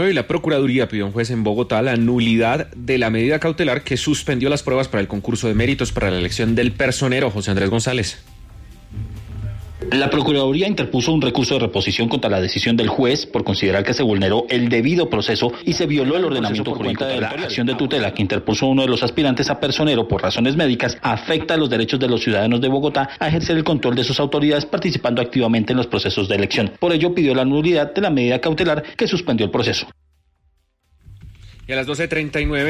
Y la Procuraduría pidió a un juez en Bogotá la nulidad de la medida cautelar que suspendió las pruebas para el concurso de méritos para la elección del personero. José Andrés González. La Procuraduría interpuso un recurso de reposición contra la decisión del juez por considerar que se vulneró el debido proceso y se violó el ordenamiento jurídico. La acción de tutela que interpuso uno de los aspirantes a personero por razones médicas afecta los derechos de los ciudadanos de Bogotá a ejercer el control de sus autoridades participando activamente en los procesos de elección. Por ello pidió la nulidad de la medida cautelar que suspendió el proceso. Y a las 12:39